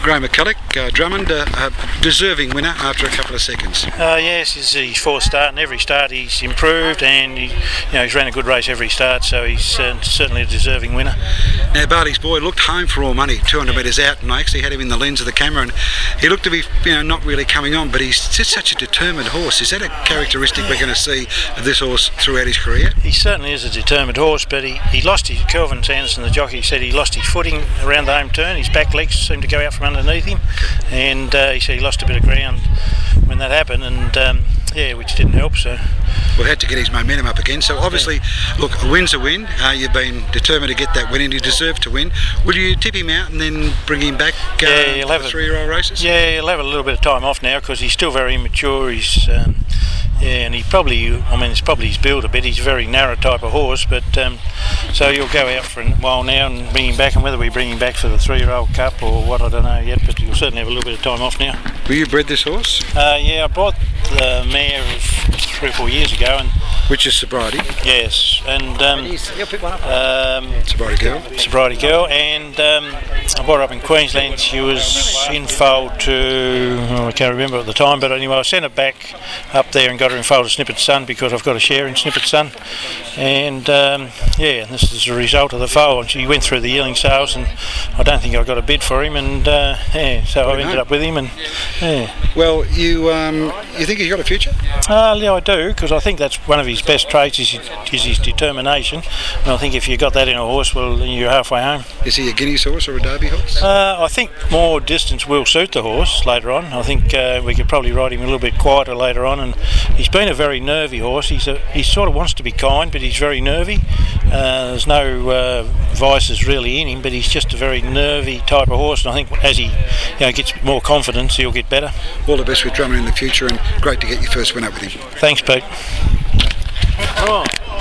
Graham McCulloch, Drummond, a deserving winner after a couple of seconds. Yes, it's his fourth start, and every start he's improved, and he's ran a good race every start, so he's certainly a deserving winner. Now, Barty's boy looked home for all money, 200 metres out, and I actually had him in the lens of the camera, and he looked to be, not really coming on, but he's just such a determined horse. Is that a characteristic we're going to see of this horse throughout his career? He certainly is a determined horse, but he lost his, Kelvin Sanderson, the jockey, said he lost his footing around the home turn. His back legs seemed to go out from underneath him, and he said he lost a bit of ground when that happened, and which didn't help. So we had to get his momentum up again. So obviously, look, a win's a win. You've been determined to get that win, and you deserve to win. Will you tip him out and then bring him back for 3-year-old races? Yeah, he'll have a little bit of time off now because he's still very immature. He's and he probably, it's probably his build a bit. He's a very narrow type of horse, but so you'll go out for a while now and bring him back, and whether we bring him back for the 3-year-old Cup or what, I don't know yet, but you'll certainly have a little bit of time off now. Will you bred this horse? I bought the mare 3 or 4 years ago, and which is Sobriety? Yes, and he'll pick one up. Sobriety Girl, and I bought her up in Queensland. She was in foal to, I can't remember at the time, but anyway, I sent her back up there and got her in foal to Snippet Sun because I've got a share in Snippet Sun, and this is the result of the foal. And she went through the yearling sales, and I don't think I got a bid for him, and so I ended up with him. And well, you think he's got a future? Yeah, I do, because I think that's one of his best traits is his determination, and I think if you got that in a horse, well, you're halfway home. Is he a Guineas horse or a Derby horse? I think more distance will suit the horse later on. I think we could probably ride him a little bit quieter later on, and he's been a very nervy horse. He sort of wants to be kind, but he's very nervy. There's no vices really in him, but he's just a very nervy type of horse, and I think as he gets more confidence, he'll get better. All the best with Drummond in the future, and great to get your first win up with him. Thanks, Pete. Oh.